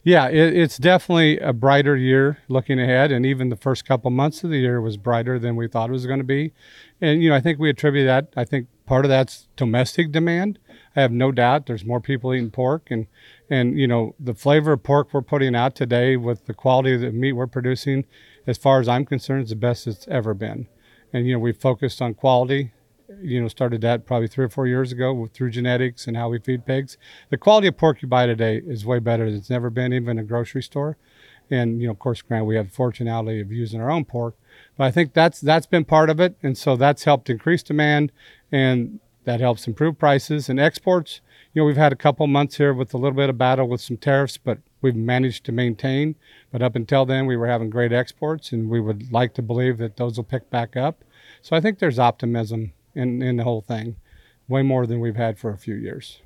Yeah, it's definitely a brighter year looking ahead, and even the first couple months of the year was brighter than we thought it was going to be. And I think we attribute that. I think part of that's domestic demand. I have no doubt there's more people eating pork, and the flavor of pork we're putting out today with the quality of the meat we're producing, as far as I'm concerned, is the best it's ever been. And we focused on quality, started that probably 3 or 4 years ago through genetics and how we feed pigs. The quality of pork you buy today is way better than it's never been, even in a grocery store. And of course, granted, we have the fortunality of using our own pork, but I think that's been part of it, and so that's helped increase demand, and that helps improve prices and exports. We've had a couple months here with a little bit of battle with some tariffs, but we've managed to maintain. But up until then, we were having great exports, and we would like to believe that those will pick back up. So I think there's optimism in the whole thing, way more than we've had for a few years.